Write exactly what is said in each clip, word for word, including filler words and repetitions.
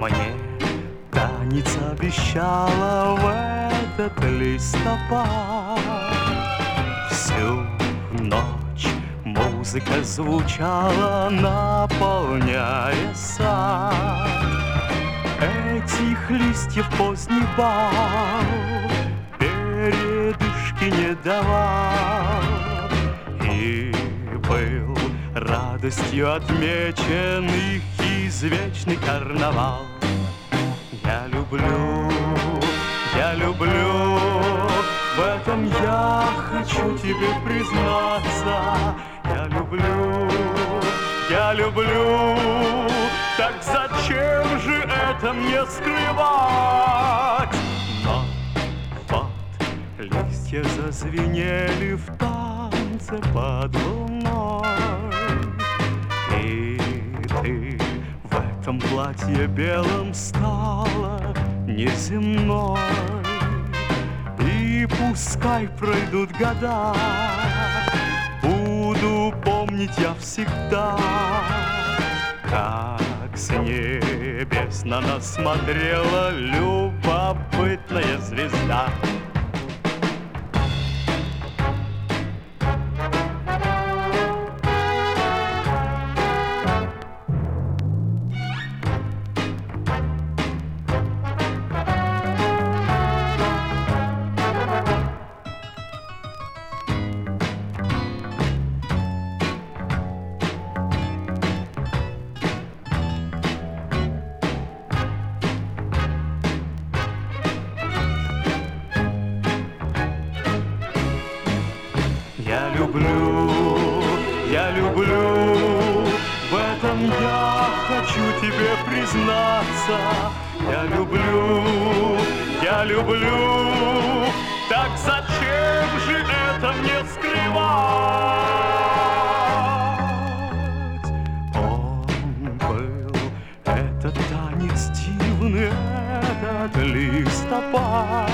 Мне танец обещала в этот листопад. Всю ночь музыка звучала, наполняя сад. Этих листьев поздний бал передышки не давал, и был радостью отмечен их извечный карнавал. Я люблю, я люблю, в этом я хочу тебе признаться. Я люблю, я люблю, так зачем же это мне скрывать? Но вот листья зазвенели в танце под луной, и ты в этом платье белом стала неземной. И пускай пройдут года, буду помнить я всегда, как с небес на нас смотрела любопытная звезда. Я люблю, я люблю, в этом я хочу тебе признаться. Я люблю, я люблю, так зачем же это мне скрывать? Он был, этот танец дивный, этот листопад.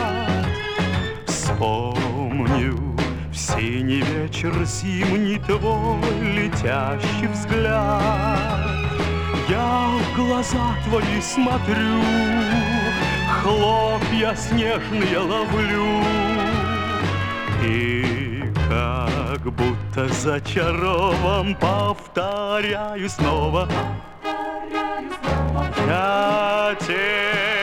Вспомню синий вечер зимний твой летящий взгляд. Я в глаза твои смотрю, хлопья снежные ловлю, и как будто зачарован повторяю снова. Я тебе